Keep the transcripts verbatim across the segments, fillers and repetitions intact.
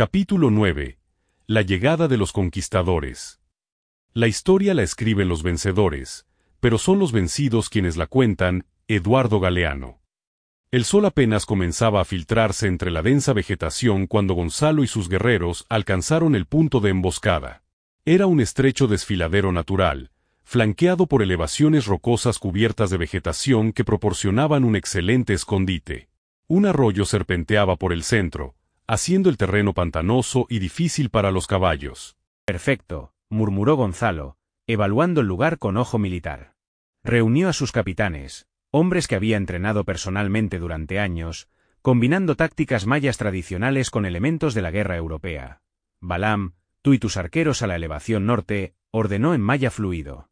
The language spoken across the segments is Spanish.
Capítulo nueve. La llegada de los conquistadores. La historia la escriben los vencedores, pero son los vencidos quienes la cuentan. Eduardo Galeano. El sol apenas comenzaba a filtrarse entre la densa vegetación cuando Gonzalo y sus guerreros alcanzaron el punto de emboscada. Era un estrecho desfiladero natural, flanqueado por elevaciones rocosas cubiertas de vegetación que proporcionaban un excelente escondite. Un arroyo serpenteaba por el centro, haciendo el terreno pantanoso y difícil para los caballos. Perfecto, murmuró Gonzalo, evaluando el lugar con ojo militar. Reunió a sus capitanes, hombres que había entrenado personalmente durante años, combinando tácticas mayas tradicionales con elementos de la guerra europea. Balaam, tú y tus arqueros a la elevación norte, ordenó en maya fluido.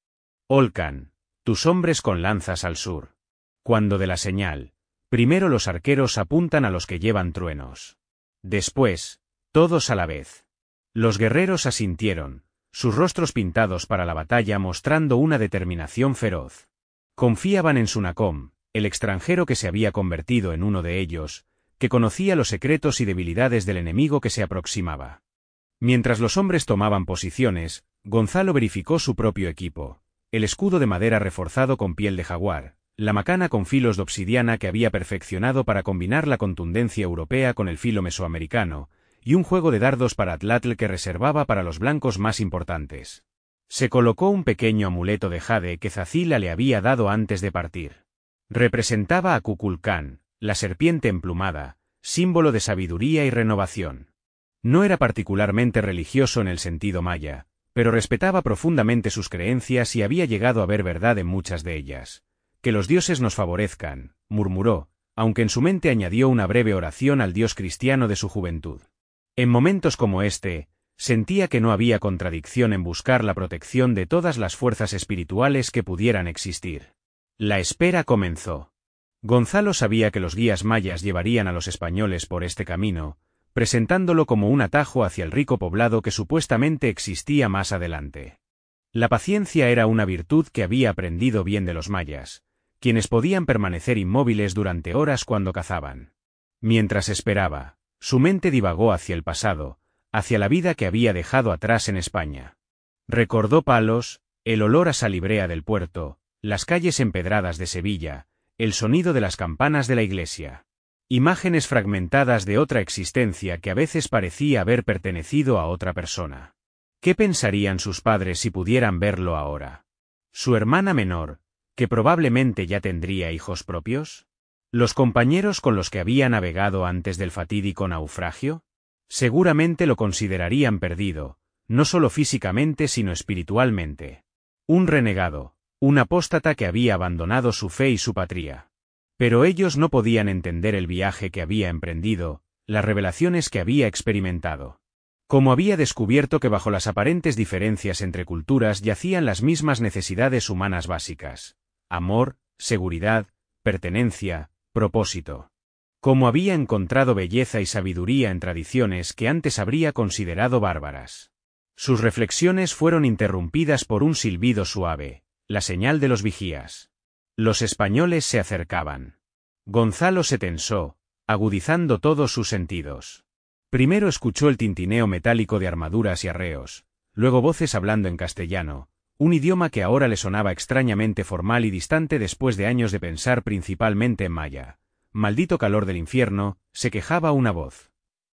Olcan, tus hombres con lanzas al sur. Cuando dé la señal, primero los arqueros apuntan a los que llevan truenos. Después, todos a la vez. Los guerreros asintieron, sus rostros pintados para la batalla mostrando una determinación feroz. Confiaban en Sunacom, el extranjero que se había convertido en uno de ellos, que conocía los secretos y debilidades del enemigo que se aproximaba. Mientras los hombres tomaban posiciones, Gonzalo verificó su propio equipo, el escudo de madera reforzado con piel de jaguar, la macana con filos de obsidiana que había perfeccionado para combinar la contundencia europea con el filo mesoamericano, y un juego de dardos para Atlatl que reservaba para los blancos más importantes. Se colocó un pequeño amuleto de jade que Zacila le había dado antes de partir. Representaba a Kukulcán, la serpiente emplumada, símbolo de sabiduría y renovación. No era particularmente religioso en el sentido maya, pero respetaba profundamente sus creencias y había llegado a ver verdad en muchas de ellas. Que los dioses nos favorezcan, murmuró, aunque en su mente añadió una breve oración al dios cristiano de su juventud. En momentos como este, sentía que no había contradicción en buscar la protección de todas las fuerzas espirituales que pudieran existir. La espera comenzó. Gonzalo sabía que los guías mayas llevarían a los españoles por este camino, presentándolo como un atajo hacia el rico poblado que supuestamente existía más adelante. La paciencia era una virtud que había aprendido bien de los mayas, quienes podían permanecer inmóviles durante horas cuando cazaban. Mientras esperaba, su mente divagó hacia el pasado, hacia la vida que había dejado atrás en España. Recordó Palos, el olor a salibrea del puerto, las calles empedradas de Sevilla, el sonido de las campanas de la iglesia. Imágenes fragmentadas de otra existencia que a veces parecía haber pertenecido a otra persona. ¿Qué pensarían sus padres si pudieran verlo ahora? ¿Su hermana menor, que probablemente ya tendría hijos propios? ¿Los compañeros con los que había navegado antes del fatídico naufragio? Seguramente lo considerarían perdido, no solo físicamente sino espiritualmente. Un renegado, un apóstata que había abandonado su fe y su patria. Pero ellos no podían entender el viaje que había emprendido, las revelaciones que había experimentado. Como había descubierto que bajo las aparentes diferencias entre culturas yacían las mismas necesidades humanas básicas: amor, seguridad, pertenencia, propósito. Como había encontrado belleza y sabiduría en tradiciones que antes habría considerado bárbaras. Sus reflexiones fueron interrumpidas por un silbido suave, la señal de los vigías. Los españoles se acercaban. Gonzalo se tensó, agudizando todos sus sentidos. Primero escuchó el tintineo metálico de armaduras y arreos, luego voces hablando en castellano, un idioma que ahora le sonaba extrañamente formal y distante después de años de pensar principalmente en maya. Maldito calor del infierno, se quejaba una voz.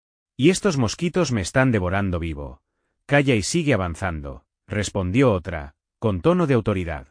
Y estos mosquitos me están devorando vivo. Calla y sigue avanzando, respondió otra, con tono de autoridad.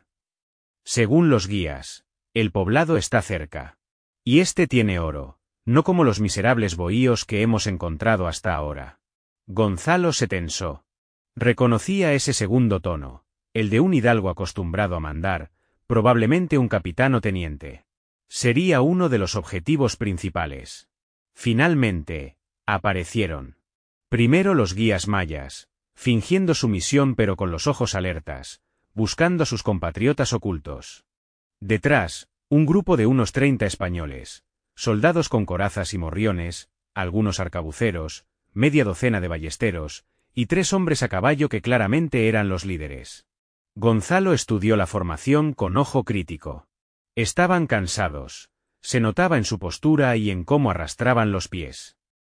Según los guías, el poblado está cerca. Y este tiene oro, no como los miserables bohíos que hemos encontrado hasta ahora. Gonzalo se tensó. Reconocía ese segundo tono, el de un hidalgo acostumbrado a mandar, probablemente un capitán o teniente. Sería uno de los objetivos principales. Finalmente, aparecieron. Primero los guías mayas, fingiendo sumisión pero con los ojos alertas, buscando a sus compatriotas ocultos. Detrás, un grupo de unos treinta españoles, soldados con corazas y morriones, algunos arcabuceros, media docena de ballesteros, y tres hombres a caballo que claramente eran los líderes. Gonzalo estudió la formación con ojo crítico. Estaban cansados, se notaba en su postura y en cómo arrastraban los pies.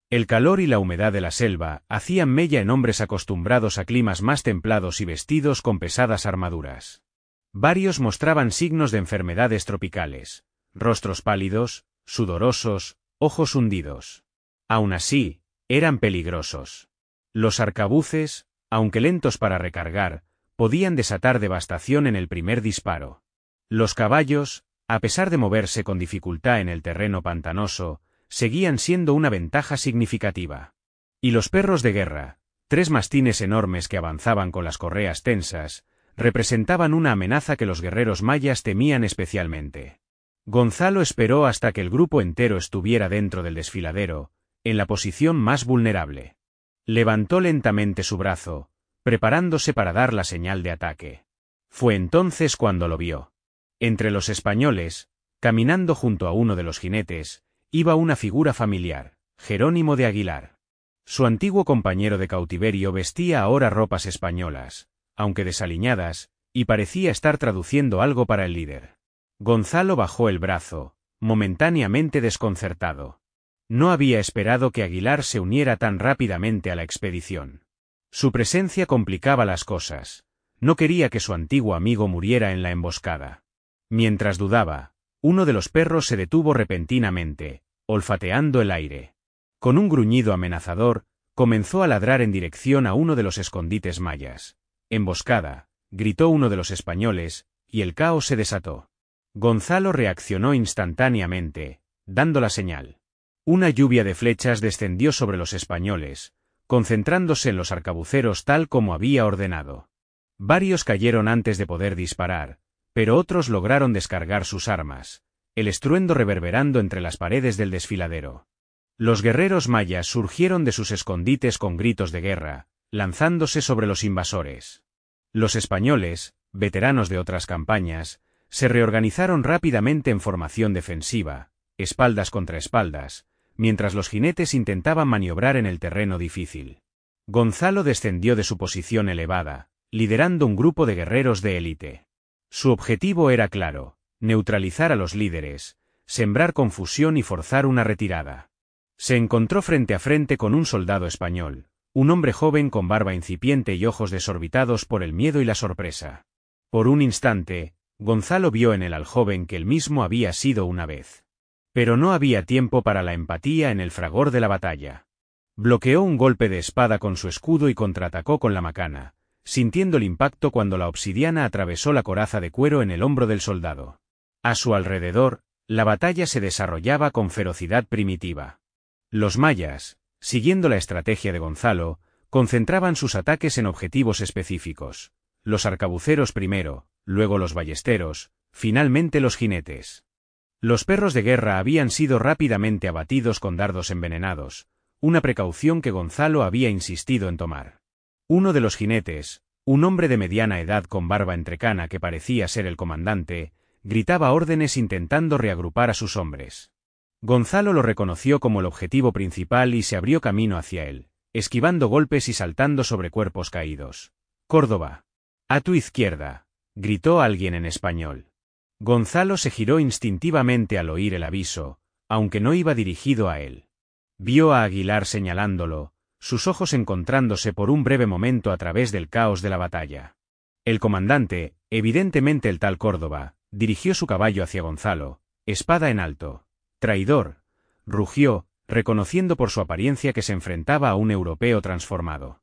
El calor y la humedad de la selva hacían mella en hombres acostumbrados a climas más templados y vestidos con pesadas armaduras. Varios mostraban signos de enfermedades tropicales, rostros pálidos, sudorosos, ojos hundidos. Aún así, eran peligrosos. Los arcabuces, aunque lentos para recargar, podían desatar devastación en el primer disparo. Los caballos, a pesar de moverse con dificultad en el terreno pantanoso, seguían siendo una ventaja significativa. Y los perros de guerra, tres mastines enormes que avanzaban con las correas tensas, representaban una amenaza que los guerreros mayas temían especialmente. Gonzalo esperó hasta que el grupo entero estuviera dentro del desfiladero, en la posición más vulnerable. Levantó lentamente su brazo, preparándose para dar la señal de ataque. Fue entonces cuando lo vio. Entre los españoles, caminando junto a uno de los jinetes, iba una figura familiar, Jerónimo de Aguilar. Su antiguo compañero de cautiverio vestía ahora ropas españolas, aunque desaliñadas, y parecía estar traduciendo algo para el líder. Gonzalo bajó el brazo, momentáneamente desconcertado. No había esperado que Aguilar se uniera tan rápidamente a la expedición. Su presencia complicaba las cosas. No quería que su antiguo amigo muriera en la emboscada. Mientras dudaba, uno de los perros se detuvo repentinamente, olfateando el aire. Con un gruñido amenazador, comenzó a ladrar en dirección a uno de los escondites mayas. «Emboscada», gritó uno de los españoles, y el caos se desató. Gonzalo reaccionó instantáneamente, dando la señal. Una lluvia de flechas descendió sobre los españoles, concentrándose en los arcabuceros tal como había ordenado. Varios cayeron antes de poder disparar, pero otros lograron descargar sus armas, el estruendo reverberando entre las paredes del desfiladero. Los guerreros mayas surgieron de sus escondites con gritos de guerra, lanzándose sobre los invasores. Los españoles, veteranos de otras campañas, se reorganizaron rápidamente en formación defensiva, espaldas contra espaldas, mientras los jinetes intentaban maniobrar en el terreno difícil. Gonzalo descendió de su posición elevada, liderando un grupo de guerreros de élite. Su objetivo era claro: neutralizar a los líderes, sembrar confusión y forzar una retirada. Se encontró frente a frente con un soldado español, un hombre joven con barba incipiente y ojos desorbitados por el miedo y la sorpresa. Por un instante, Gonzalo vio en él al joven que él mismo había sido una vez. Pero no había tiempo para la empatía en el fragor de la batalla. Bloqueó un golpe de espada con su escudo y contraatacó con la macana, sintiendo el impacto cuando la obsidiana atravesó la coraza de cuero en el hombro del soldado. A su alrededor, la batalla se desarrollaba con ferocidad primitiva. Los mayas, siguiendo la estrategia de Gonzalo, concentraban sus ataques en objetivos específicos. Los arcabuceros primero, luego los ballesteros, finalmente los jinetes. Los perros de guerra habían sido rápidamente abatidos con dardos envenenados, una precaución que Gonzalo había insistido en tomar. Uno de los jinetes, un hombre de mediana edad con barba entrecana que parecía ser el comandante, gritaba órdenes intentando reagrupar a sus hombres. Gonzalo lo reconoció como el objetivo principal y se abrió camino hacia él, esquivando golpes y saltando sobre cuerpos caídos. «Córdoba. A tu izquierda», gritó alguien en español. Gonzalo se giró instintivamente al oír el aviso, aunque no iba dirigido a él. Vio a Aguilar señalándolo, sus ojos encontrándose por un breve momento a través del caos de la batalla. El comandante, evidentemente el tal Córdoba, dirigió su caballo hacia Gonzalo, espada en alto. «Traidor», rugió, reconociendo por su apariencia que se enfrentaba a un europeo transformado.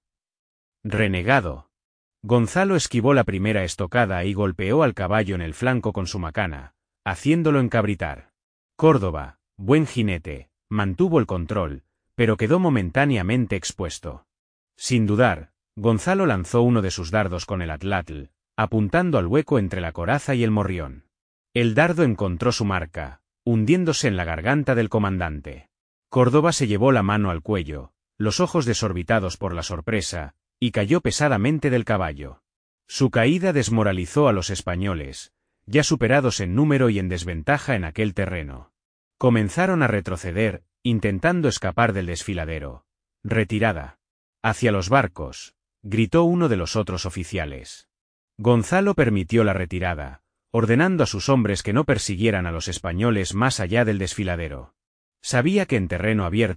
«Renegado». Gonzalo esquivó la primera estocada y golpeó al caballo en el flanco con su macana, haciéndolo encabritar. Córdoba, buen jinete, mantuvo el control, pero quedó momentáneamente expuesto. Sin dudar, Gonzalo lanzó uno de sus dardos con el atlatl, apuntando al hueco entre la coraza y el morrión. El dardo encontró su marca, hundiéndose en la garganta del comandante. Córdoba se llevó la mano al cuello, los ojos desorbitados por la sorpresa, y cayó pesadamente del caballo. Su caída desmoralizó a los españoles, ya superados en número y en desventaja en aquel terreno. Comenzaron a retroceder, intentando escapar del desfiladero. «Retirada. Hacia los barcos», gritó uno de los otros oficiales. Gonzalo permitió la retirada, ordenando a sus hombres que no persiguieran a los españoles más allá del desfiladero. Sabía que en terreno abierto,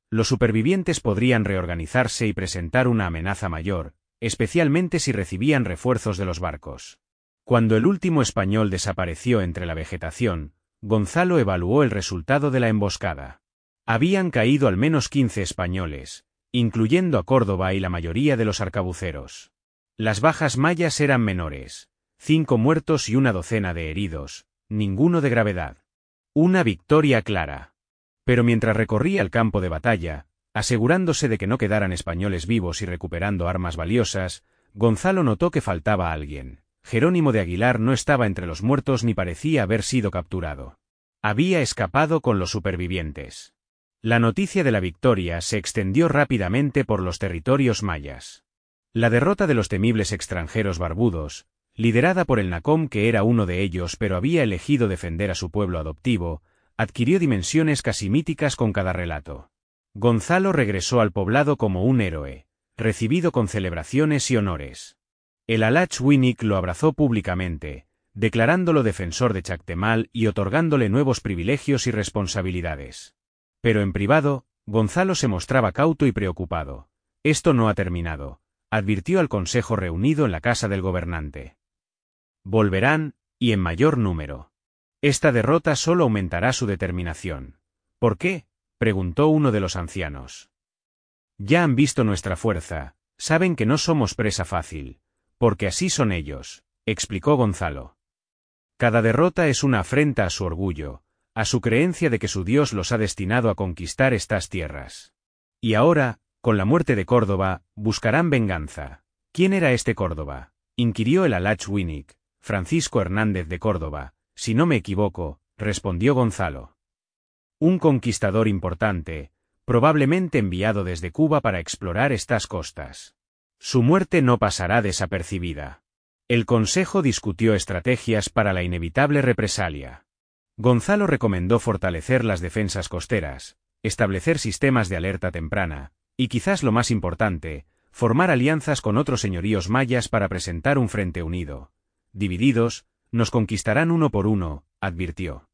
Los supervivientes podrían reorganizarse y presentar una amenaza mayor, especialmente si recibían refuerzos de los barcos. Cuando el último español desapareció entre la vegetación, Gonzalo evaluó el resultado de la emboscada. Habían caído al menos quince españoles, incluyendo a Córdoba y la mayoría de los arcabuceros. Las bajas mayas eran menores, cinco muertos y una docena de heridos, ninguno de gravedad. Una victoria clara. Pero mientras recorría el campo de batalla, asegurándose de que no quedaran españoles vivos y recuperando armas valiosas, Gonzalo notó que faltaba alguien. Jerónimo de Aguilar no estaba entre los muertos ni parecía haber sido capturado. Había escapado con los supervivientes. La noticia de la victoria se extendió rápidamente por los territorios mayas. La derrota de los temibles extranjeros barbudos, liderada por el Nacom que era uno de ellos pero había elegido defender a su pueblo adoptivo, adquirió dimensiones casi míticas con cada relato. Gonzalo regresó al poblado como un héroe, recibido con celebraciones y honores. El Alach-Winik lo abrazó públicamente, declarándolo defensor de Chactemal y otorgándole nuevos privilegios y responsabilidades. Pero en privado, Gonzalo se mostraba cauto y preocupado. Esto no ha terminado, advirtió al consejo reunido en la casa del gobernante. Volverán, y en mayor número. Esta derrota solo aumentará su determinación. ¿Por qué?, preguntó uno de los ancianos. Ya han visto nuestra fuerza, saben que no somos presa fácil. Porque así son ellos, explicó Gonzalo. Cada derrota es una afrenta a su orgullo, a su creencia de que su Dios los ha destinado a conquistar estas tierras. Y ahora, con la muerte de Córdoba, buscarán venganza. ¿Quién era este Córdoba?, inquirió el Alach-Winik. Francisco Hernández de Córdoba, si no me equivoco, respondió Gonzalo. Un conquistador importante, probablemente enviado desde Cuba para explorar estas costas. Su muerte no pasará desapercibida. El consejo discutió estrategias para la inevitable represalia. Gonzalo recomendó fortalecer las defensas costeras, establecer sistemas de alerta temprana, y quizás lo más importante, formar alianzas con otros señoríos mayas para presentar un frente unido. Divididos, nos conquistarán uno por uno, advirtió.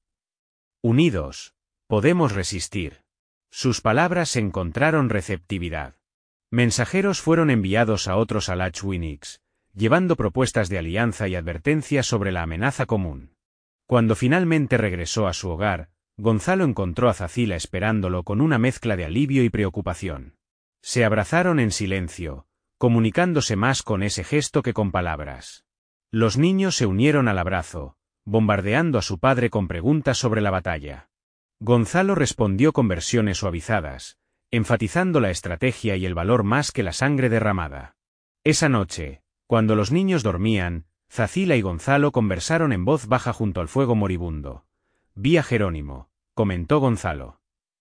Unidos, podemos resistir. Sus palabras encontraron receptividad. Mensajeros fueron enviados a otros Alach-Winiks, llevando propuestas de alianza y advertencias sobre la amenaza común. Cuando finalmente regresó a su hogar, Gonzalo encontró a Zacila esperándolo con una mezcla de alivio y preocupación. Se abrazaron en silencio, comunicándose más con ese gesto que con palabras. Los niños se unieron al abrazo, bombardeando a su padre con preguntas sobre la batalla. Gonzalo respondió con versiones suavizadas, enfatizando la estrategia y el valor más que la sangre derramada. Esa noche, cuando los niños dormían, Zacila y Gonzalo conversaron en voz baja junto al fuego moribundo. Vi a Jerónimo, comentó Gonzalo.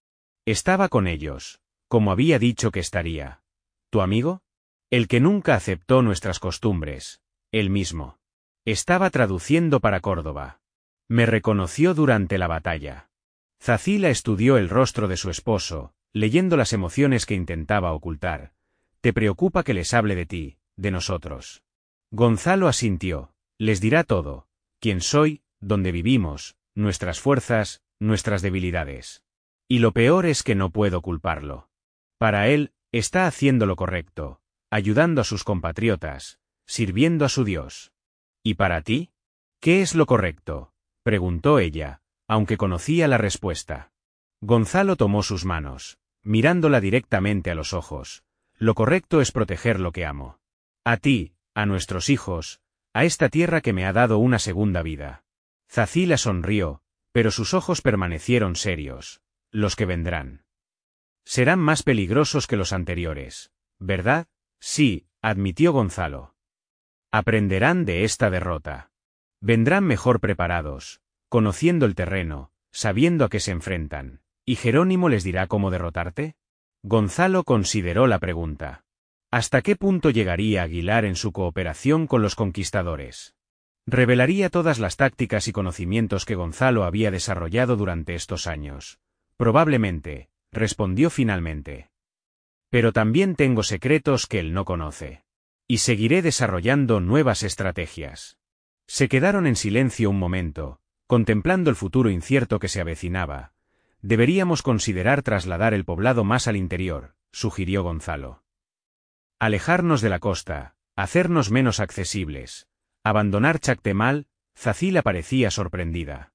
Estaba con ellos, como había dicho que estaría. ¿Tu amigo? El que nunca aceptó nuestras costumbres, él mismo. Estaba traduciendo para Córdoba. Me reconoció durante la batalla. Zacila estudió el rostro de su esposo, leyendo las emociones que intentaba ocultar. ¿Te preocupa que les hable de ti, de nosotros? Gonzalo asintió. Les dirá todo. Quién soy, dónde vivimos, nuestras fuerzas, nuestras debilidades. Y lo peor es que no puedo culparlo. Para él, está haciendo lo correcto, ayudando a sus compatriotas, sirviendo a su Dios. ¿Y para ti? ¿Qué es lo correcto?, preguntó ella, aunque conocía la respuesta. Gonzalo tomó sus manos, mirándola directamente a los ojos. Lo correcto es proteger lo que amo. A ti, a nuestros hijos, a esta tierra que me ha dado una segunda vida. Zacila sonrió, pero sus ojos permanecieron serios. Los que vendrán serán más peligrosos que los anteriores, ¿verdad? Sí, admitió Gonzalo. Aprenderán de esta derrota. Vendrán mejor preparados, conociendo el terreno, sabiendo a qué se enfrentan. ¿Y Jerónimo les dirá cómo derrotarte? Gonzalo consideró la pregunta. ¿Hasta qué punto llegaría Aguilar en su cooperación con los conquistadores? Revelaría todas las tácticas y conocimientos que Gonzalo había desarrollado durante estos años. Probablemente, respondió finalmente. Pero también tengo secretos que él no conoce. Y seguiré desarrollando nuevas estrategias. Se quedaron en silencio un momento, contemplando el futuro incierto que se avecinaba. Deberíamos considerar trasladar el poblado más al interior, sugirió Gonzalo. Alejarnos de la costa, hacernos menos accesibles. Abandonar Chactemal. Zacila parecía sorprendida.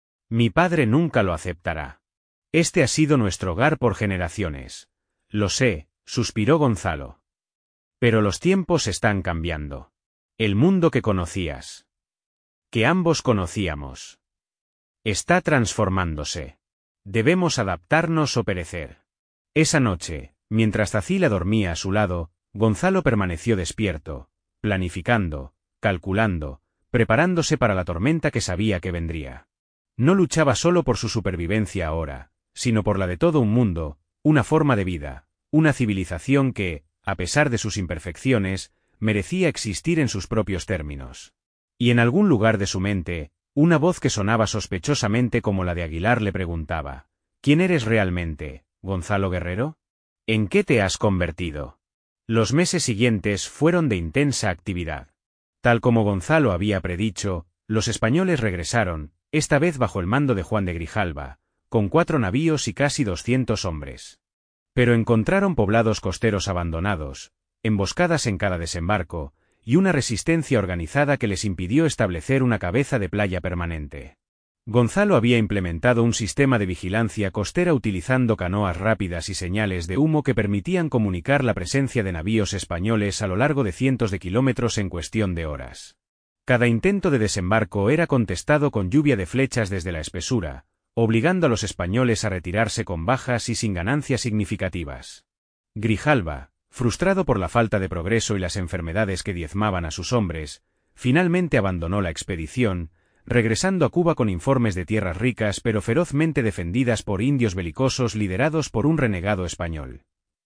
Mi padre nunca lo aceptará. Este ha sido nuestro hogar por generaciones. Lo sé, suspiró Gonzalo. Pero los tiempos están cambiando. El mundo que conocías, que ambos conocíamos, está transformándose. Debemos adaptarnos o perecer. Esa noche, mientras Zacila dormía a su lado, Gonzalo permaneció despierto, planificando, calculando, preparándose para la tormenta que sabía que vendría. No luchaba solo por su supervivencia ahora, sino por la de todo un mundo, una forma de vida, una civilización que, a pesar de sus imperfecciones, merecía existir en sus propios términos. Y en algún lugar de su mente, una voz que sonaba sospechosamente como la de Aguilar le preguntaba: ¿Quién eres realmente, Gonzalo Guerrero? ¿En qué te has convertido? Los meses siguientes fueron de intensa actividad. Tal como Gonzalo había predicho, los españoles regresaron, esta vez bajo el mando de Juan de Grijalva, con cuatro navíos y casi doscientos hombres. Pero encontraron poblados costeros abandonados, emboscadas en cada desembarco, y una resistencia organizada que les impidió establecer una cabeza de playa permanente. Gonzalo había implementado un sistema de vigilancia costera utilizando canoas rápidas y señales de humo que permitían comunicar la presencia de navíos españoles a lo largo de cientos de kilómetros en cuestión de horas. Cada intento de desembarco era contestado con lluvia de flechas desde la espesura, obligando a los españoles a retirarse con bajas y sin ganancias significativas. Grijalva, frustrado por la falta de progreso y las enfermedades que diezmaban a sus hombres, finalmente abandonó la expedición, regresando a Cuba con informes de tierras ricas pero ferozmente defendidas por indios belicosos liderados por un renegado español.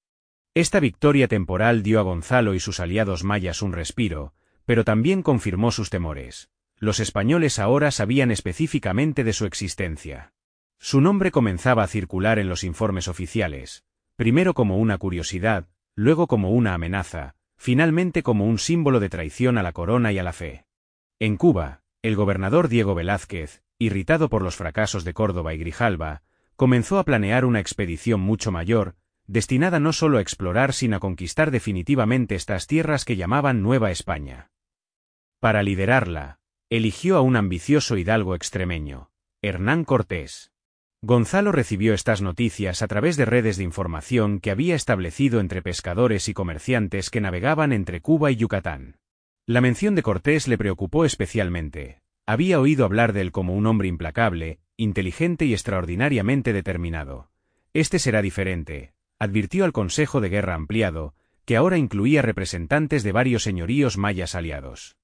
Esta victoria temporal dio a Gonzalo y sus aliados mayas un respiro, pero también confirmó sus temores. Los españoles ahora sabían específicamente de su existencia. Su nombre comenzaba a circular en los informes oficiales, primero como una curiosidad, luego como una amenaza, finalmente como un símbolo de traición a la corona y a la fe. En Cuba, el gobernador Diego Velázquez, irritado por los fracasos de Córdoba y Grijalva, comenzó a planear una expedición mucho mayor, destinada no solo a explorar sino a conquistar definitivamente estas tierras que llamaban Nueva España. Para liderarla, eligió a un ambicioso hidalgo extremeño, Hernán Cortés. Gonzalo recibió estas noticias a través de redes de información que había establecido entre pescadores y comerciantes que navegaban entre Cuba y Yucatán. La mención de Cortés le preocupó especialmente. Había oído hablar de él como un hombre implacable, inteligente y extraordinariamente determinado. Este será diferente, advirtió al Consejo de Guerra ampliado, que ahora incluía representantes de varios señoríos mayas aliados.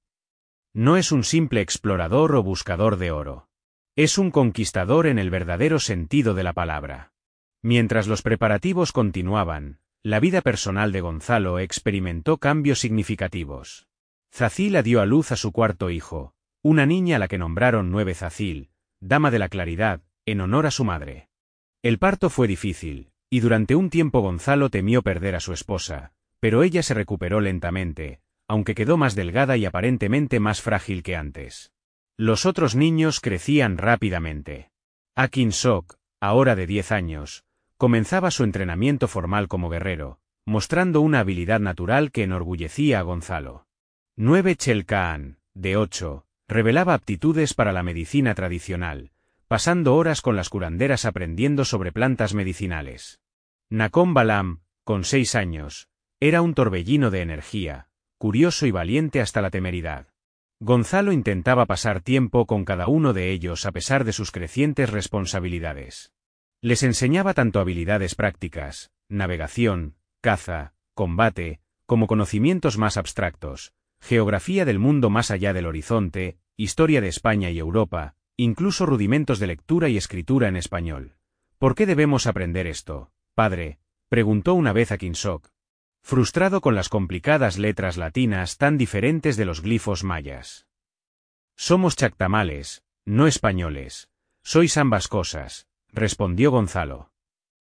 No es un simple explorador o buscador de oro. Es un conquistador en el verdadero sentido de la palabra. Mientras los preparativos continuaban, la vida personal de Gonzalo experimentó cambios significativos. Zacila dio a luz a su cuarto hijo, una niña a la que nombraron Nueve Zacil, Dama de la Claridad, en honor a su madre. El parto fue difícil, y durante un tiempo Gonzalo temió perder a su esposa, pero ella se recuperó lentamente, aunque quedó más delgada y aparentemente más frágil que antes. Los otros niños crecían rápidamente. Akin Sok, ahora de diez años, comenzaba su entrenamiento formal como guerrero, mostrando una habilidad natural que enorgullecía a Gonzalo. Nueve Chelkaan, de ocho, revelaba aptitudes para la medicina tradicional, pasando horas con las curanderas aprendiendo sobre plantas medicinales. Nakom Balam, con seis años, era un torbellino de energía, curioso y valiente hasta la temeridad. Gonzalo intentaba pasar tiempo con cada uno de ellos a pesar de sus crecientes responsabilidades. Les enseñaba tanto habilidades prácticas, navegación, caza, combate, como conocimientos más abstractos, geografía del mundo más allá del horizonte, historia de España y Europa, incluso rudimentos de lectura y escritura en español. ¿Por qué debemos aprender esto, padre?, preguntó una vez Akin Sok, frustrado con las complicadas letras latinas tan diferentes de los glifos mayas. Somos chactamales, no españoles. Sois ambas cosas, respondió Gonzalo.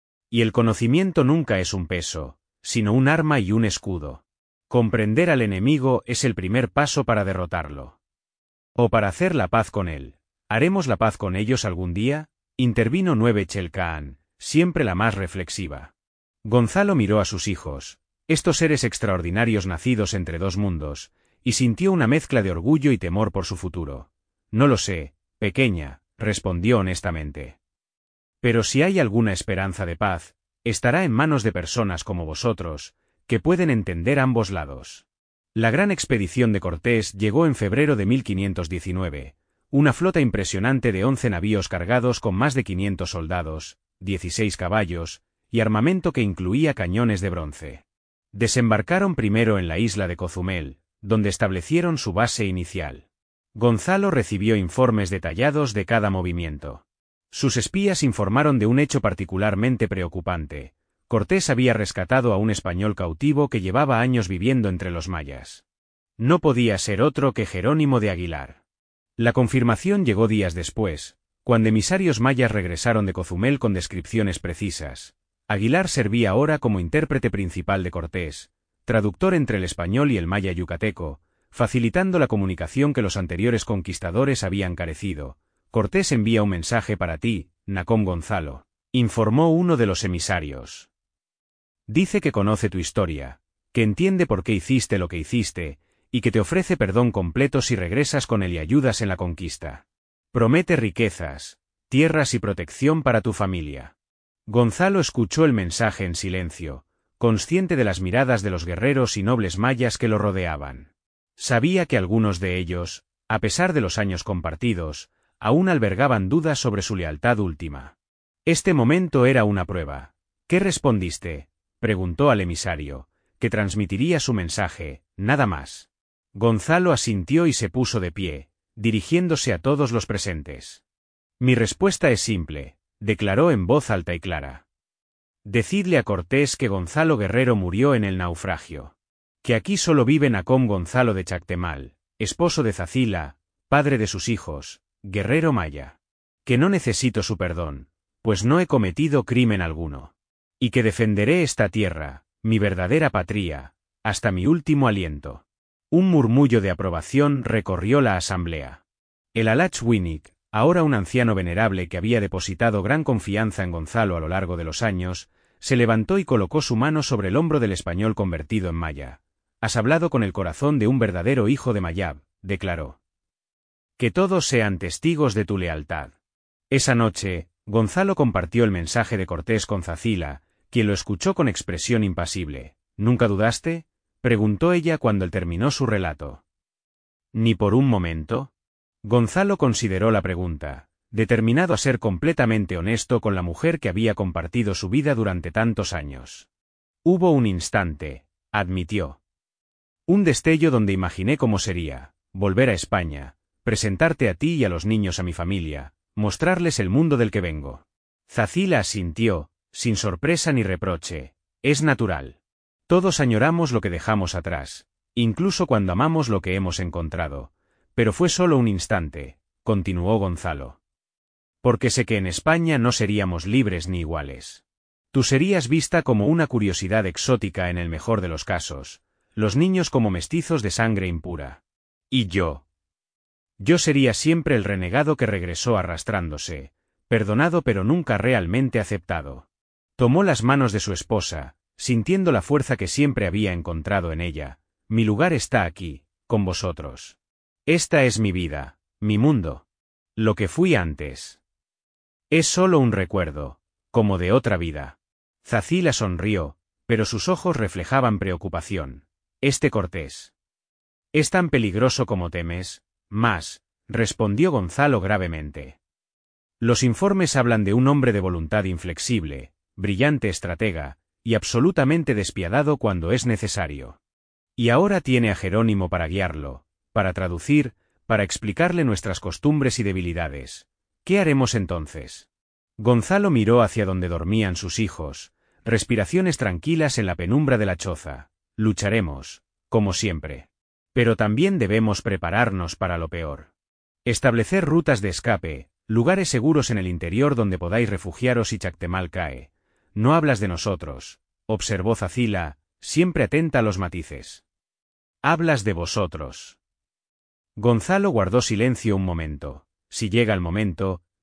Y el conocimiento nunca es un peso, sino un arma y un escudo. Comprender al enemigo es el primer paso para derrotarlo. O para hacer la paz con él. ¿Haremos la paz con ellos algún día? Intervino Nueve Chelcaan, siempre la más reflexiva. Gonzalo miró a sus hijos, estos seres extraordinarios nacidos entre dos mundos, y sintió una mezcla de orgullo y temor por su futuro. No lo sé, pequeña, respondió honestamente. Pero si hay alguna esperanza de paz, estará en manos de personas como vosotros, que pueden entender ambos lados. La gran expedición de Cortés llegó en febrero de mil quinientos diecinueve, una flota impresionante de once navíos cargados con más de quinientos soldados, dieciséis caballos, y armamento que incluía cañones de bronce. Desembarcaron primero en la isla de Cozumel, donde establecieron su base inicial. Gonzalo recibió informes detallados de cada movimiento. Sus espías informaron de un hecho particularmente preocupante. Cortés había rescatado a un español cautivo que llevaba años viviendo entre los mayas. No podía ser otro que Jerónimo de Aguilar. La confirmación llegó días después, cuando emisarios mayas regresaron de Cozumel con descripciones precisas. Aguilar servía ahora como intérprete principal de Cortés, traductor entre el español y el maya yucateco, facilitando la comunicación que los anteriores conquistadores habían carecido. Cortés envía un mensaje para ti, Nacón Gonzalo, informó uno de los emisarios. Dice que conoce tu historia, que entiende por qué hiciste lo que hiciste, y que te ofrece perdón completo si regresas con él y ayudas en la conquista. Promete riquezas, tierras y protección para tu familia. Gonzalo escuchó el mensaje en silencio, consciente de las miradas de los guerreros y nobles mayas que lo rodeaban. Sabía que algunos de ellos, a pesar de los años compartidos, aún albergaban dudas sobre su lealtad última. Este momento era una prueba. ¿Qué respondiste?, preguntó al emisario, que transmitiría su mensaje, nada más. Gonzalo asintió y se puso de pie, dirigiéndose a todos los presentes. Mi respuesta es simple, declaró en voz alta y clara. Decidle a Cortés que Gonzalo Guerrero murió en el naufragio. Que aquí solo vive Nacón Gonzalo de Chactemal, esposo de Zacila, padre de sus hijos, guerrero maya. Que no necesito su perdón, pues no he cometido crimen alguno. Y que defenderé esta tierra, mi verdadera patria, hasta mi último aliento. Un murmullo de aprobación recorrió la asamblea. El Alach Winnick, ahora un anciano venerable que había depositado gran confianza en Gonzalo a lo largo de los años, se levantó y colocó su mano sobre el hombro del español convertido en maya. Has hablado con el corazón de un verdadero hijo de Mayab, declaró. Que todos sean testigos de tu lealtad. Esa noche, Gonzalo compartió el mensaje de Cortés con Zacila, quien lo escuchó con expresión impasible. ¿Nunca dudaste?, preguntó ella cuando él terminó su relato. ¿Ni por un momento? Gonzalo consideró la pregunta, determinado a ser completamente honesto con la mujer que había compartido su vida durante tantos años. Hubo un instante, admitió. Un destello donde imaginé cómo sería, volver a España, presentarte a ti y a los niños a mi familia, mostrarles el mundo del que vengo. Zacila asintió, sin sorpresa ni reproche. Es natural. Todos añoramos lo que dejamos atrás, incluso cuando amamos lo que hemos encontrado. Pero fue solo un instante, continuó Gonzalo. Porque sé que en España no seríamos libres ni iguales. Tú serías vista como una curiosidad exótica en el mejor de los casos, los niños como mestizos de sangre impura. Y yo. Yo sería siempre el renegado que regresó arrastrándose, perdonado pero nunca realmente aceptado. Tomó las manos de su esposa, sintiendo la fuerza que siempre había encontrado en ella. Mi lugar está aquí, con vosotros. Esta es mi vida, mi mundo. Lo que fui antes. Es solo un recuerdo, como de otra vida. Zacila sonrió, pero sus ojos reflejaban preocupación. Este Cortés. ¿Es tan peligroso como temes? Más, respondió Gonzalo gravemente. Los informes hablan de un hombre de voluntad inflexible, brillante estratega, y absolutamente despiadado cuando es necesario. Y ahora tiene a Jerónimo para guiarlo, para traducir, para explicarle nuestras costumbres y debilidades. ¿Qué haremos entonces? Gonzalo miró hacia donde dormían sus hijos, respiraciones tranquilas en la penumbra de la choza. Lucharemos, como siempre. Pero también debemos prepararnos para lo peor. Establecer rutas de escape, lugares seguros en el interior donde podáis refugiaros si Chactemal cae. No hablas de nosotros, observó Zacila, siempre atenta a los matices. Hablas de vosotros. Gonzalo guardó silencio un momento. Si llega el momento,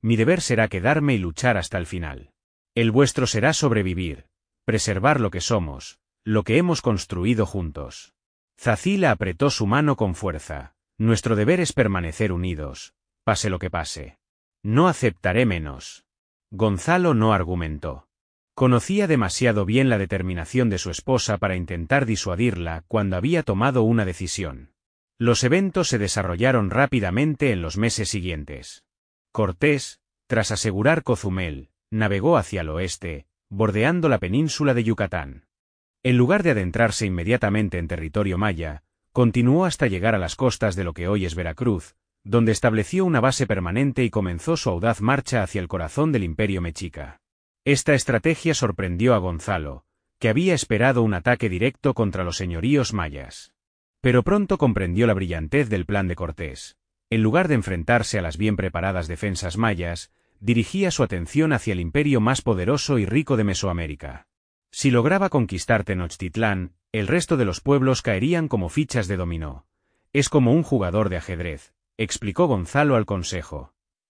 Mi deber será quedarme y luchar hasta el final. El vuestro será sobrevivir, preservar lo que somos, lo que hemos construido juntos. Zacila apretó su mano con fuerza. Nuestro deber es permanecer unidos, pase lo que pase. No aceptaré menos. Gonzalo no argumentó. Conocía demasiado bien la determinación de su esposa para intentar disuadirla cuando había tomado una decisión. Los eventos se desarrollaron rápidamente en los meses siguientes. Cortés, tras asegurar Cozumel, navegó hacia el oeste, bordeando la península de Yucatán. En lugar de adentrarse inmediatamente en territorio maya, continuó hasta llegar a las costas de lo que hoy es Veracruz, donde estableció una base permanente y comenzó su audaz marcha hacia el corazón del imperio mexica. Esta estrategia sorprendió a Gonzalo, que había esperado un ataque directo contra los señoríos mayas. Pero pronto comprendió la brillantez del plan de Cortés. En lugar de enfrentarse a las bien preparadas defensas mayas, dirigía su atención hacia el imperio más poderoso y rico de Mesoamérica. Si lograba conquistar Tenochtitlán, el resto de los pueblos caerían como fichas de dominó. Es como un jugador de ajedrez, explicó Gonzalo al consejo.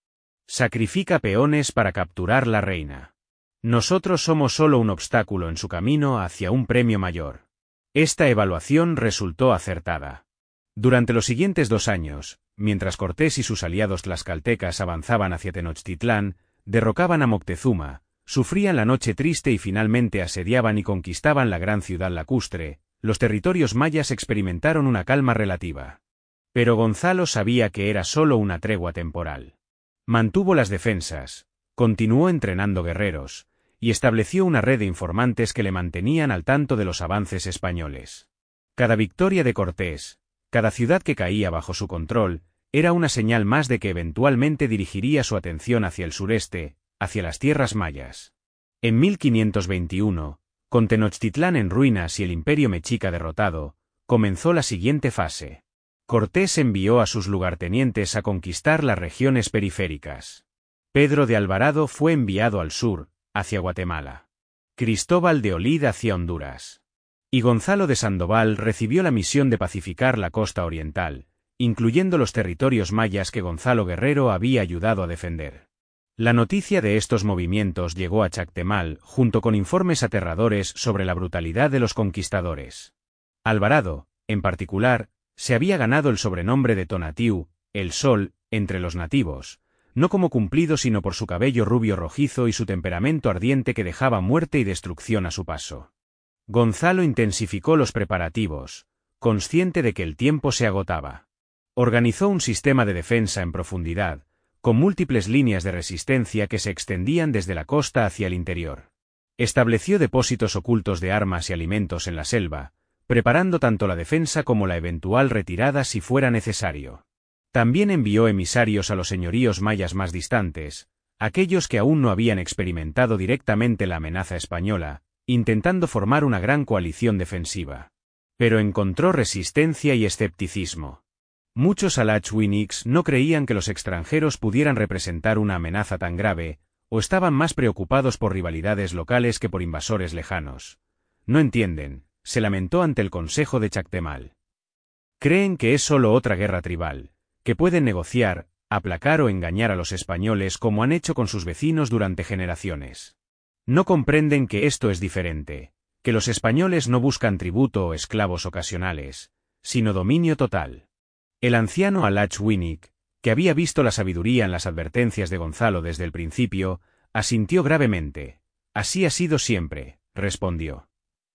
Sacrifica peones para capturar la reina. Nosotros somos solo un obstáculo en su camino hacia un premio mayor. Esta evaluación resultó acertada. Durante los siguientes dos años, mientras Cortés y sus aliados tlaxcaltecas avanzaban hacia Tenochtitlán, derrocaban a Moctezuma, sufrían la noche triste y finalmente asediaban y conquistaban la gran ciudad lacustre, los territorios mayas experimentaron una calma relativa. Pero Gonzalo sabía que era solo una tregua temporal. Mantuvo las defensas, continuó entrenando guerreros, y estableció una red de informantes que le mantenían al tanto de los avances españoles. Cada victoria de Cortés, cada ciudad que caía bajo su control, era una señal más de que eventualmente dirigiría su atención hacia el sureste, hacia las tierras mayas. En mil quinientos veintiuno, con Tenochtitlán en ruinas y el imperio mexica derrotado, comenzó la siguiente fase. Cortés envió a sus lugartenientes a conquistar las regiones periféricas. Pedro de Alvarado fue enviado al sur, hacia Guatemala. Cristóbal de Olid hacia Honduras. Y Gonzalo de Sandoval recibió la misión de pacificar la costa oriental, incluyendo los territorios mayas que Gonzalo Guerrero había ayudado a defender. La noticia de estos movimientos llegó a Chactemal junto con informes aterradores sobre la brutalidad de los conquistadores. Alvarado, en particular, se había ganado el sobrenombre de Tonatiuh, el Sol, entre los nativos, no como cumplido sino por su cabello rubio rojizo y su temperamento ardiente que dejaba muerte y destrucción a su paso. Gonzalo intensificó los preparativos, consciente de que el tiempo se agotaba. Organizó un sistema de defensa en profundidad, con múltiples líneas de resistencia que se extendían desde la costa hacia el interior. Estableció depósitos ocultos de armas y alimentos en la selva, preparando tanto la defensa como la eventual retirada si fuera necesario. También envió emisarios a los señoríos mayas más distantes, aquellos que aún no habían experimentado directamente la amenaza española, intentando formar una gran coalición defensiva. Pero encontró resistencia y escepticismo. Muchos Alachwinix no creían que los extranjeros pudieran representar una amenaza tan grave, o estaban más preocupados por rivalidades locales que por invasores lejanos. No entienden, se lamentó ante el Consejo de Chactemal. Creen que es solo otra guerra tribal, que pueden negociar, aplacar o engañar a los españoles como han hecho con sus vecinos durante generaciones. No comprenden que esto es diferente, que los españoles no buscan tributo o esclavos ocasionales, sino dominio total. El anciano Alachwinix, que había visto la sabiduría en las advertencias de Gonzalo desde el principio, asintió gravemente. Así ha sido siempre, respondió.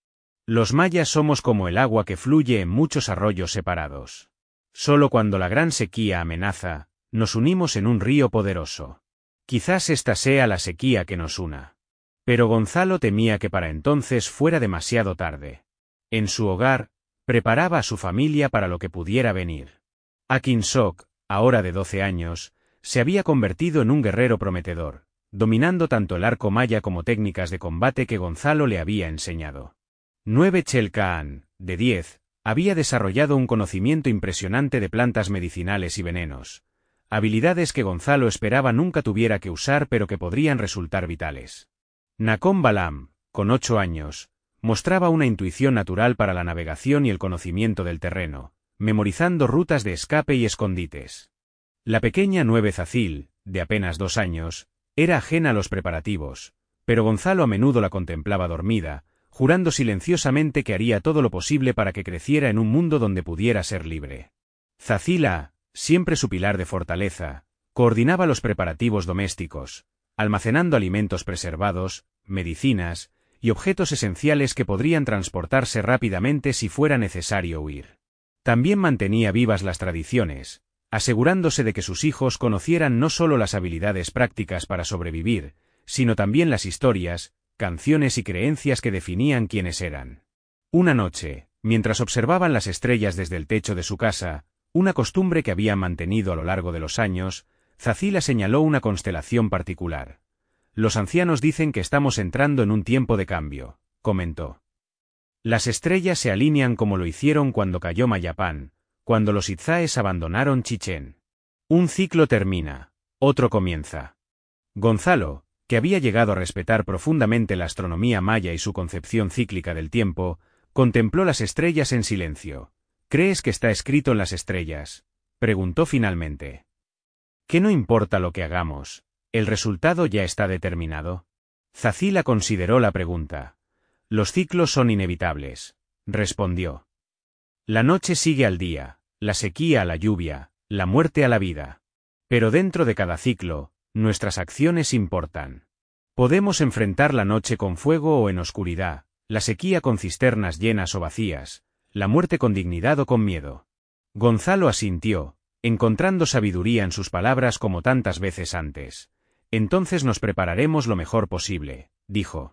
Los mayas somos como el agua que fluye en muchos arroyos separados. Solo cuando la gran sequía amenaza, nos unimos en un río poderoso. Quizás esta sea la sequía que nos una. Pero Gonzalo temía que para entonces fuera demasiado tarde. En su hogar, preparaba a su familia para lo que pudiera venir. Akinsoc, ahora de doce años, se había convertido en un guerrero prometedor, dominando tanto el arco maya como técnicas de combate que Gonzalo le había enseñado. Nueve Chelcaan, de diez, había desarrollado un conocimiento impresionante de plantas medicinales y venenos, habilidades que Gonzalo esperaba nunca tuviera que usar pero que podrían resultar vitales. Nacón Balam, con ocho años, mostraba una intuición natural para la navegación y el conocimiento del terreno, memorizando rutas de escape y escondites. La pequeña Nueve Zacil, de apenas dos años, era ajena a los preparativos, pero Gonzalo a menudo la contemplaba dormida, jurando silenciosamente que haría todo lo posible para que creciera en un mundo donde pudiera ser libre. Zacila, siempre su pilar de fortaleza, coordinaba los preparativos domésticos, almacenando alimentos preservados, medicinas y objetos esenciales que podrían transportarse rápidamente si fuera necesario huir. También mantenía vivas las tradiciones, asegurándose de que sus hijos conocieran no solo las habilidades prácticas para sobrevivir, sino también las historias, canciones y creencias que definían quiénes eran. Una noche, mientras observaban las estrellas desde el techo de su casa, una costumbre que habían mantenido a lo largo de los años, Zacila señaló una constelación particular. Los ancianos dicen que estamos entrando en un tiempo de cambio, comentó. Las estrellas se alinean como lo hicieron cuando cayó Mayapán, cuando los Itzáes abandonaron Chichén. Un ciclo termina, otro comienza. Gonzalo, que había llegado a respetar profundamente la astronomía maya y su concepción cíclica del tiempo, contempló las estrellas en silencio. ¿Crees que está escrito en las estrellas?, preguntó finalmente. ¿Qué no importa lo que hagamos? ¿El resultado ya está determinado? Zacila consideró la pregunta. Los ciclos son inevitables, respondió. La noche sigue al día, la sequía a la lluvia, la muerte a la vida. Pero dentro de cada ciclo, nuestras acciones importan. Podemos enfrentar la noche con fuego o en oscuridad, la sequía con cisternas llenas o vacías, la muerte con dignidad o con miedo. Gonzalo asintió, encontrando sabiduría en sus palabras como tantas veces antes. Entonces nos prepararemos lo mejor posible, dijo.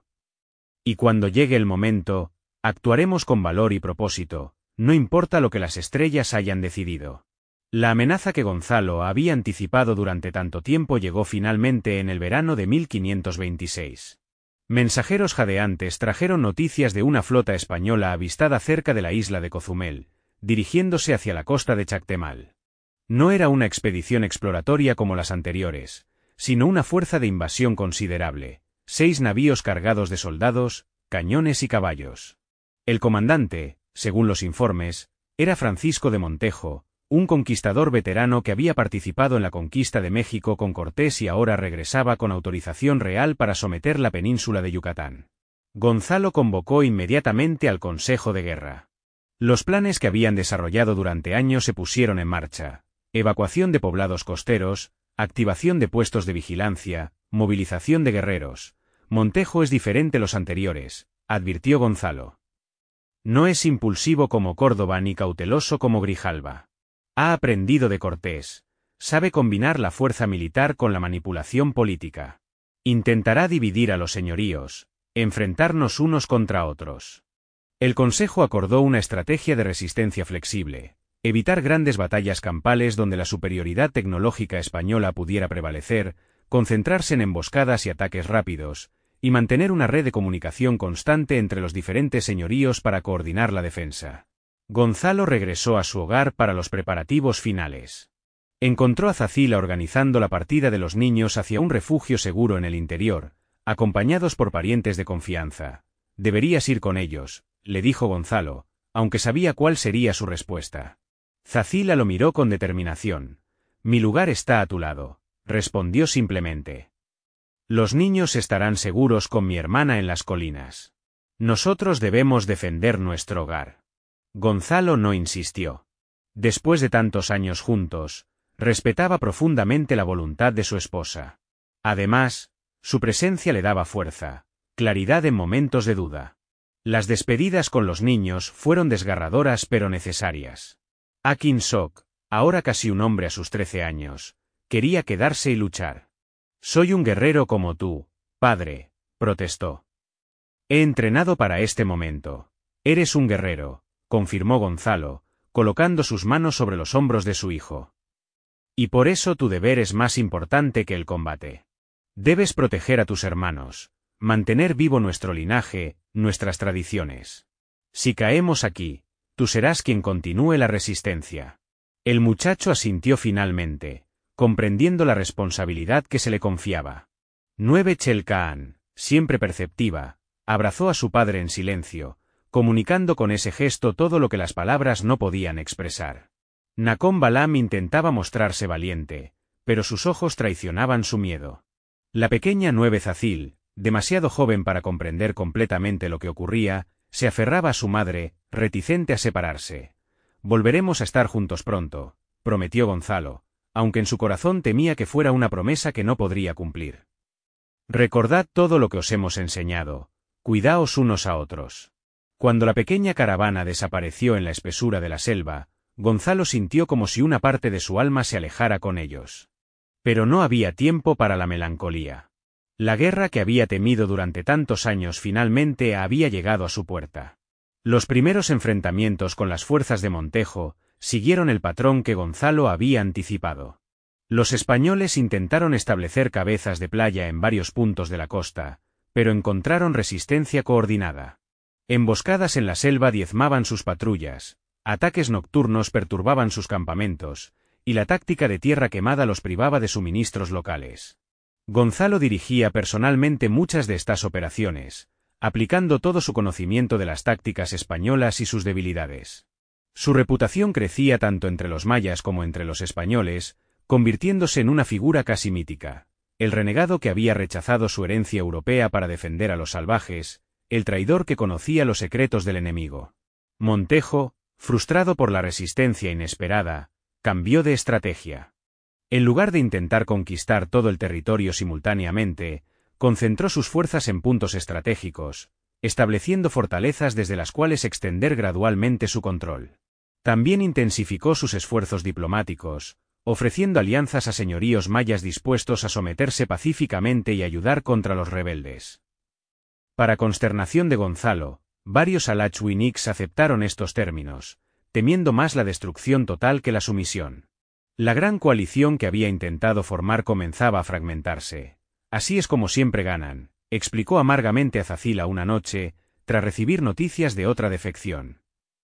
Y cuando llegue el momento, actuaremos con valor y propósito, no importa lo que las estrellas hayan decidido. La amenaza que Gonzalo había anticipado durante tanto tiempo llegó finalmente en el verano de mil quinientos veintiséis. Mensajeros jadeantes trajeron noticias de una flota española avistada cerca de la isla de Cozumel, dirigiéndose hacia la costa de Chactemal. No era una expedición exploratoria como las anteriores, sino una fuerza de invasión considerable, seis navíos cargados de soldados, cañones y caballos. El comandante, según los informes, era Francisco de Montejo, un conquistador veterano que había participado en la conquista de México con Cortés y ahora regresaba con autorización real para someter la península de Yucatán. Gonzalo convocó inmediatamente al Consejo de Guerra. Los planes que habían desarrollado durante años se pusieron en marcha: evacuación de poblados costeros, activación de puestos de vigilancia, movilización de guerreros. Montejo es diferente a los anteriores, advirtió Gonzalo. No es impulsivo como Córdoba ni cauteloso como Grijalva. Ha aprendido de Cortés, sabe combinar la fuerza militar con la manipulación política. Intentará dividir a los señoríos, enfrentarnos unos contra otros. El Consejo acordó una estrategia de resistencia flexible, evitar grandes batallas campales donde la superioridad tecnológica española pudiera prevalecer, concentrarse en emboscadas y ataques rápidos, y mantener una red de comunicación constante entre los diferentes señoríos para coordinar la defensa. Gonzalo regresó a su hogar para los preparativos finales. Encontró a Zacila organizando la partida de los niños hacia un refugio seguro en el interior, acompañados por parientes de confianza. Deberías ir con ellos, le dijo Gonzalo, aunque sabía cuál sería su respuesta. Zacila lo miró con determinación. Mi lugar está a tu lado, respondió simplemente. Los niños estarán seguros con mi hermana en las colinas. Nosotros debemos defender nuestro hogar. Gonzalo no insistió. Después de tantos años juntos, respetaba profundamente la voluntad de su esposa. Además, su presencia le daba fuerza, claridad en momentos de duda. Las despedidas con los niños fueron desgarradoras pero necesarias. Akin Sok, ahora casi un hombre a sus trece años, quería quedarse y luchar. Soy un guerrero como tú, padre, protestó. He entrenado para este momento. Eres un guerrero, confirmó Gonzalo, colocando sus manos sobre los hombros de su hijo. Y por eso tu deber es más importante que el combate. Debes proteger a tus hermanos, mantener vivo nuestro linaje, nuestras tradiciones. Si caemos aquí, tú serás quien continúe la resistencia. El muchacho asintió finalmente, comprendiendo la responsabilidad que se le confiaba. Nueve Chelkaan, siempre perceptiva, abrazó a su padre en silencio, comunicando con ese gesto todo lo que las palabras no podían expresar. Nakom Balam intentaba mostrarse valiente, pero sus ojos traicionaban su miedo. La pequeña Nueve Zacil, demasiado joven para comprender completamente lo que ocurría, se aferraba a su madre, reticente a separarse. «Volveremos a estar juntos pronto», prometió Gonzalo, aunque en su corazón temía que fuera una promesa que no podría cumplir. «Recordad todo lo que os hemos enseñado, cuidaos unos a otros». Cuando la pequeña caravana desapareció en la espesura de la selva, Gonzalo sintió como si una parte de su alma se alejara con ellos. Pero no había tiempo para la melancolía. La guerra que había temido durante tantos años finalmente había llegado a su puerta. Los primeros enfrentamientos con las fuerzas de Montejo siguieron el patrón que Gonzalo había anticipado. Los españoles intentaron establecer cabezas de playa en varios puntos de la costa, pero encontraron resistencia coordinada. Emboscadas en la selva diezmaban sus patrullas, ataques nocturnos perturbaban sus campamentos, y la táctica de tierra quemada los privaba de suministros locales. Gonzalo dirigía personalmente muchas de estas operaciones, aplicando todo su conocimiento de las tácticas españolas y sus debilidades. Su reputación crecía tanto entre los mayas como entre los españoles, convirtiéndose en una figura casi mítica, el renegado que había rechazado su herencia europea para defender a los salvajes, el traidor que conocía los secretos del enemigo. Montejo, frustrado por la resistencia inesperada, cambió de estrategia. En lugar de intentar conquistar todo el territorio simultáneamente, concentró sus fuerzas en puntos estratégicos, estableciendo fortalezas desde las cuales extender gradualmente su control. También intensificó sus esfuerzos diplomáticos, ofreciendo alianzas a señoríos mayas dispuestos a someterse pacíficamente y ayudar contra los rebeldes. Para consternación de Gonzalo, varios alachwiniks aceptaron estos términos, temiendo más la destrucción total que la sumisión. La gran coalición que había intentado formar comenzaba a fragmentarse. «Así es como siempre ganan», explicó amargamente a Zacila una noche, tras recibir noticias de otra defección.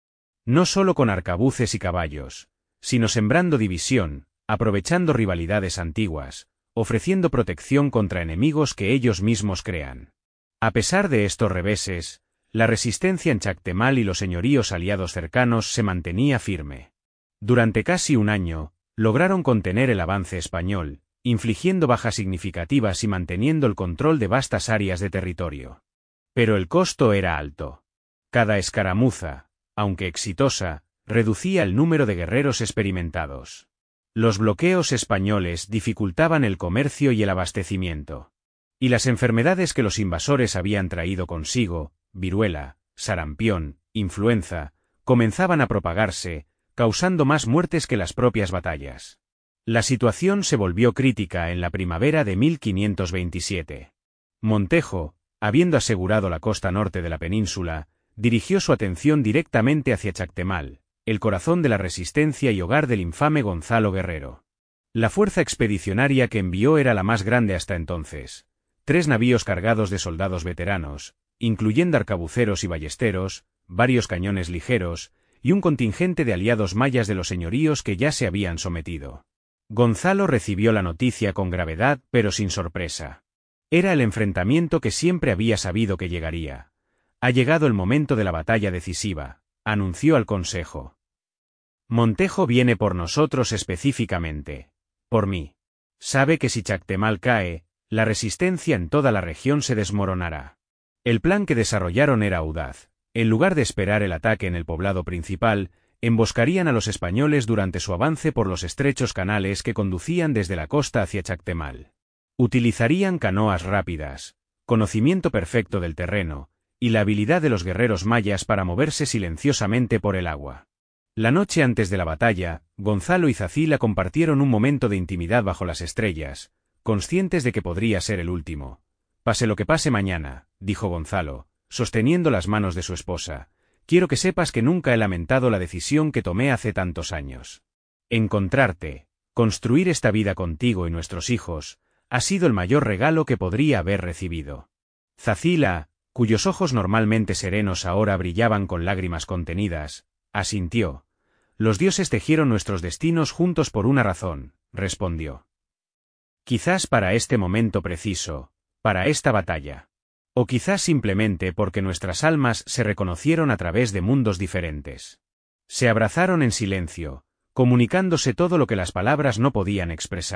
No solo con arcabuces y caballos, sino sembrando división, aprovechando rivalidades antiguas, ofreciendo protección contra enemigos que ellos mismos crean. A pesar de estos reveses, la resistencia en Chactemal y los señoríos aliados cercanos se mantenía firme. Durante casi un año, lograron contener el avance español, infligiendo bajas significativas y manteniendo el control de vastas áreas de territorio. Pero el costo era alto. Cada escaramuza, aunque exitosa, reducía el número de guerreros experimentados. Los bloqueos españoles dificultaban el comercio y el abastecimiento. Y las enfermedades que los invasores habían traído consigo, viruela, sarampión, influenza, comenzaban a propagarse, causando más muertes que las propias batallas. La situación se volvió crítica en la primavera de mil quinientos veintisiete. Montejo, habiendo asegurado la costa norte de la península, dirigió su atención directamente hacia Chactemal, el corazón de la resistencia y hogar del infame Gonzalo Guerrero. La fuerza expedicionaria que envió era la más grande hasta entonces. Tres navíos cargados de soldados veteranos, incluyendo arcabuceros y ballesteros, varios cañones ligeros, y un contingente de aliados mayas de los señoríos que ya se habían sometido. Gonzalo recibió la noticia con gravedad pero sin sorpresa. Era el enfrentamiento que siempre había sabido que llegaría. Ha llegado el momento de la batalla decisiva, anunció al consejo. Montejo viene por nosotros específicamente, por mí. Sabe que si Chactemal cae, la resistencia en toda la región se desmoronará. El plan que desarrollaron era audaz. En lugar de esperar el ataque en el poblado principal, emboscarían a los españoles durante su avance por los estrechos canales que conducían desde la costa hacia Chactemal. Utilizarían canoas rápidas, conocimiento perfecto del terreno, y la habilidad de los guerreros mayas para moverse silenciosamente por el agua. La noche antes de la batalla, Gonzalo y Zacila compartieron un momento de intimidad bajo las estrellas, conscientes de que podría ser el último. «Pase lo que pase mañana», dijo Gonzalo, sosteniendo las manos de su esposa, «quiero que sepas que nunca he lamentado la decisión que tomé hace tantos años. Encontrarte, construir esta vida contigo y nuestros hijos, ha sido el mayor regalo que podría haber recibido». Zacila, cuyos ojos normalmente serenos ahora brillaban con lágrimas contenidas, asintió. «Los dioses tejieron nuestros destinos juntos por una razón», respondió. «Quizás para este momento preciso, para esta batalla. O quizás simplemente porque nuestras almas se reconocieron a través de mundos diferentes. Se abrazaron en silencio, comunicándose todo lo que las palabras no podían expresar.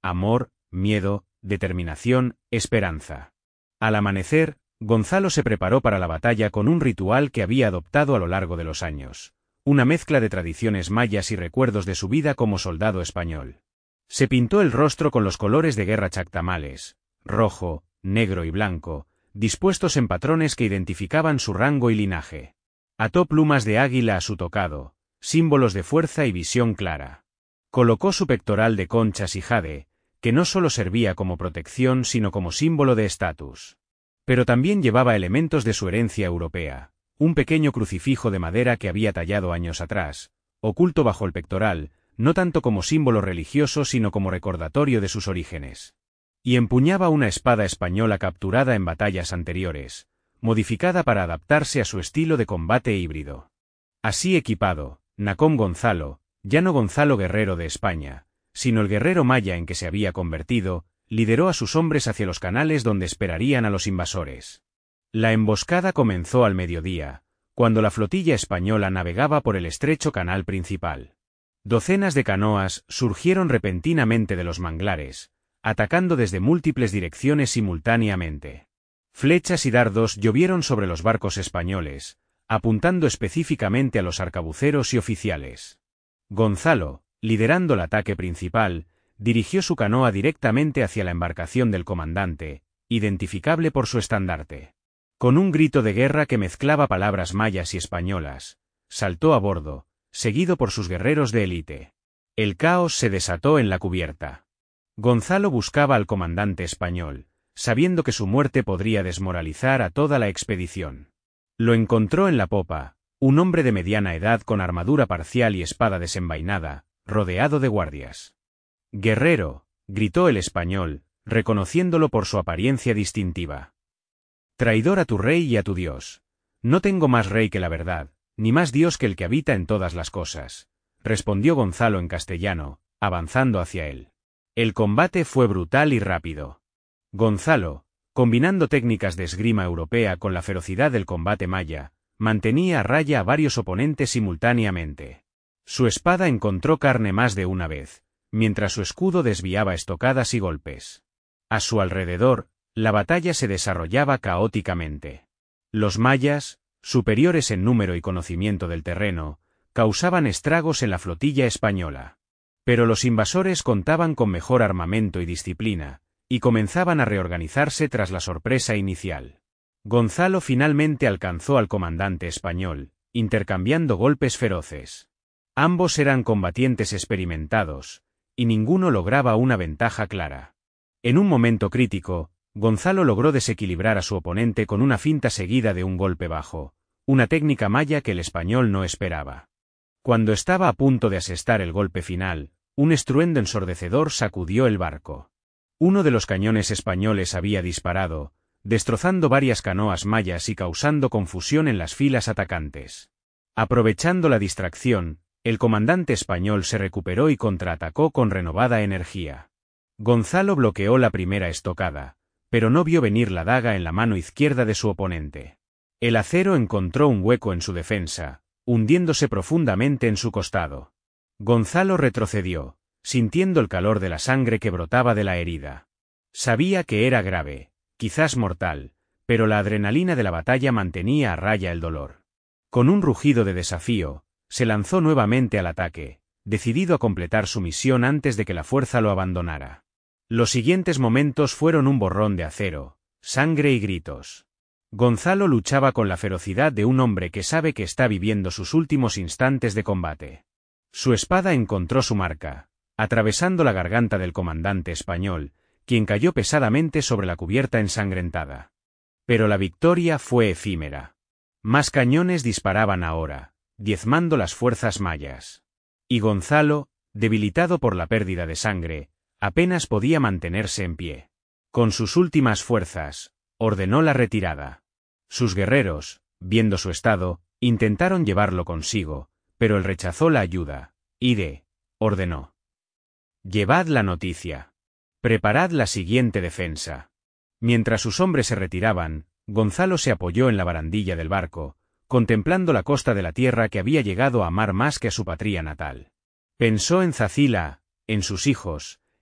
amor, miedo, determinación, esperanza. Al amanecer, Gonzalo se preparó para la batalla con un ritual que había adoptado a lo largo de los años, una mezcla de tradiciones mayas y recuerdos de su vida como soldado español. Se pintó el rostro con los colores de guerra chactamales, rojo, negro y blanco, dispuestos en patrones que identificaban su rango y linaje. Ató plumas de águila a su tocado, símbolos de fuerza y visión clara. Colocó su pectoral de conchas y jade, que no solo servía como protección sino como símbolo de estatus. Pero también llevaba elementos de su herencia europea, un pequeño crucifijo de madera que había tallado años atrás, oculto bajo el pectoral, no tanto como símbolo religioso sino como recordatorio de sus orígenes. Y empuñaba una espada española capturada en batallas anteriores, modificada para adaptarse a su estilo de combate híbrido. Así equipado, Nacón Gonzalo, ya no Gonzalo guerrero de España, sino el guerrero maya en que se había convertido, lideró a sus hombres hacia los canales donde esperarían a los invasores. La emboscada comenzó al mediodía, cuando la flotilla española navegaba por el estrecho canal principal. Docenas de canoas surgieron repentinamente de los manglares, atacando desde múltiples direcciones simultáneamente. Flechas y dardos llovieron sobre los barcos españoles, apuntando específicamente a los arcabuceros y oficiales. Gonzalo, liderando el ataque principal, dirigió su canoa directamente hacia la embarcación del comandante, identificable por su estandarte. Con un grito de guerra que mezclaba palabras mayas y españolas, saltó a bordo, seguido por sus guerreros de élite. El caos se desató en la cubierta. Gonzalo buscaba al comandante español, sabiendo que su muerte podría desmoralizar a toda la expedición. Lo encontró en la popa, un hombre de mediana edad con armadura parcial y espada desenvainada, rodeado de guardias. «Guerrero», gritó el español, reconociéndolo por su apariencia distintiva. «Traidor a tu rey y a tu Dios. No tengo más rey que la verdad, ni más Dios que el que habita en todas las cosas», respondió Gonzalo en castellano, avanzando hacia él. El combate fue brutal y rápido. Gonzalo, combinando técnicas de esgrima europea con la ferocidad del combate maya, mantenía a raya a varios oponentes simultáneamente. Su espada encontró carne más de una vez, mientras su escudo desviaba estocadas y golpes. A su alrededor, la batalla se desarrollaba caóticamente. Los mayas, superiores en número y conocimiento del terreno, causaban estragos en la flotilla española. Pero los invasores contaban con mejor armamento y disciplina, y comenzaban a reorganizarse tras la sorpresa inicial. Gonzalo finalmente alcanzó al comandante español, intercambiando golpes feroces. Ambos eran combatientes experimentados, y ninguno lograba una ventaja clara. En un momento crítico, Gonzalo logró desequilibrar a su oponente con una finta seguida de un golpe bajo, una técnica maya que el español no esperaba. Cuando estaba a punto de asestar el golpe final, un estruendo ensordecedor sacudió el barco. Uno de los cañones españoles había disparado, destrozando varias canoas mayas y causando confusión en las filas atacantes. Aprovechando la distracción, el comandante español se recuperó y contraatacó con renovada energía. Gonzalo bloqueó la primera estocada, pero no vio venir la daga en la mano izquierda de su oponente. El acero encontró un hueco en su defensa, hundiéndose profundamente en su costado. Gonzalo retrocedió, sintiendo el calor de la sangre que brotaba de la herida. Sabía que era grave, quizás mortal, pero la adrenalina de la batalla mantenía a raya el dolor. Con un rugido de desafío, se lanzó nuevamente al ataque, decidido a completar su misión antes de que la fuerza lo abandonara. Los siguientes momentos fueron un borrón de acero, sangre y gritos. Gonzalo luchaba con la ferocidad de un hombre que sabe que está viviendo sus últimos instantes de combate. Su espada encontró su marca, atravesando la garganta del comandante español, quien cayó pesadamente sobre la cubierta ensangrentada. Pero la victoria fue efímera. Más cañones disparaban ahora, diezmando las fuerzas mayas. Y Gonzalo, debilitado por la pérdida de sangre, apenas podía mantenerse en pie. Con sus últimas fuerzas, ordenó la retirada. Sus guerreros, viendo su estado, intentaron llevarlo consigo, pero él rechazó la ayuda. «Ide», ordenó. «Llevad la noticia. Preparad la siguiente defensa». Mientras sus hombres se retiraban, Gonzalo se apoyó en la barandilla del barco, contemplando la costa de la tierra que había llegado a amar más que a su patria natal. Pensó en Zacila, en sus hijos,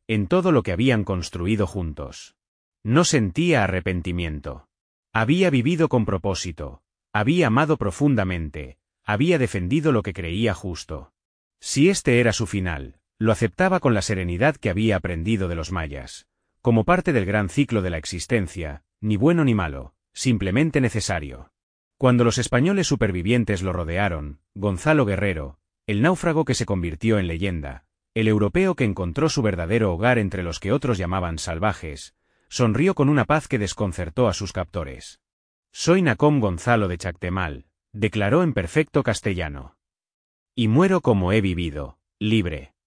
en todo lo que habían construido juntos. No sentía arrepentimiento. Había vivido con propósito, había amado profundamente, había defendido lo que creía justo. Si este era su final, lo aceptaba con la serenidad que había aprendido de los mayas, como parte del gran ciclo de la existencia, ni bueno ni malo, simplemente necesario. Cuando los españoles supervivientes lo rodearon, Gonzalo Guerrero, el náufrago que se convirtió en leyenda, el europeo que encontró su verdadero hogar entre los que otros llamaban salvajes, sonrió con una paz que desconcertó a sus captores. «Soy Nacom Gonzalo de Chactemal», declaró en perfecto castellano. «Y muero como he vivido, libre».